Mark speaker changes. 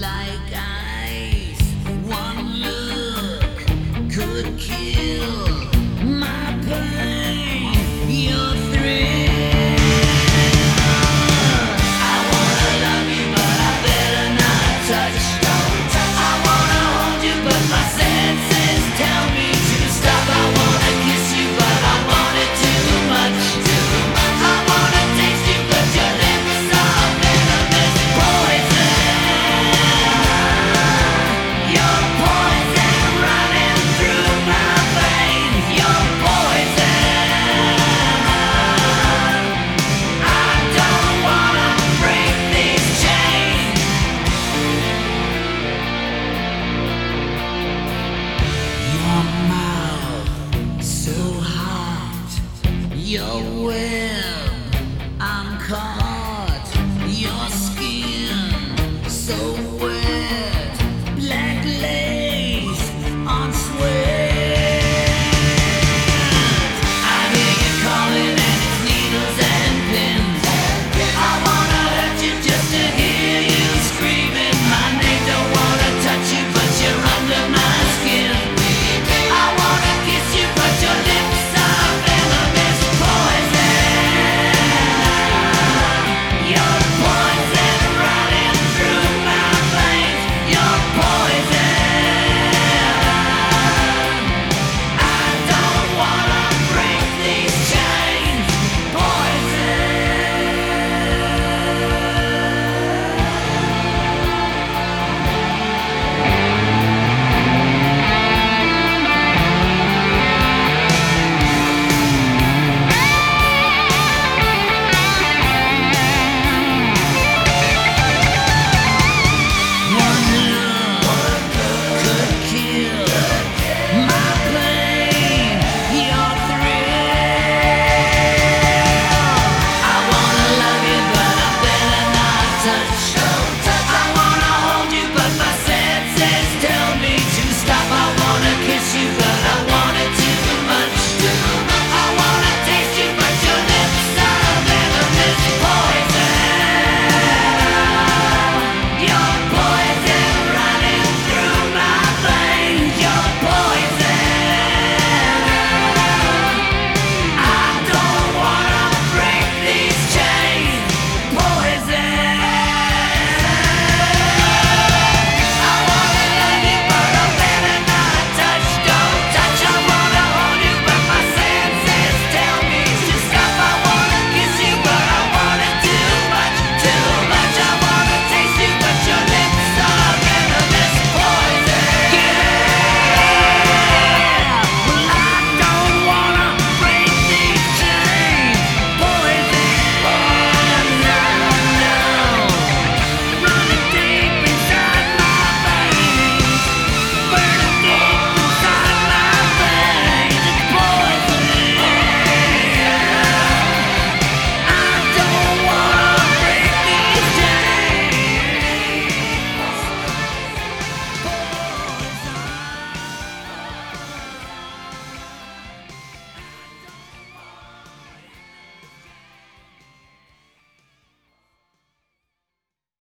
Speaker 1: like ice. One look could kill my pain. Your thrill. I wanna love you, but I better not touch. I wanna hold you, but my senses tell me to stop. I wanna kiss you, but I want it too much. I wanna taste you, but your lips are venomous. Poison, you're poison running through my veins. You're poison. I don't wanna break these chains. Your mouth so hot, your web I'm caught, your skin so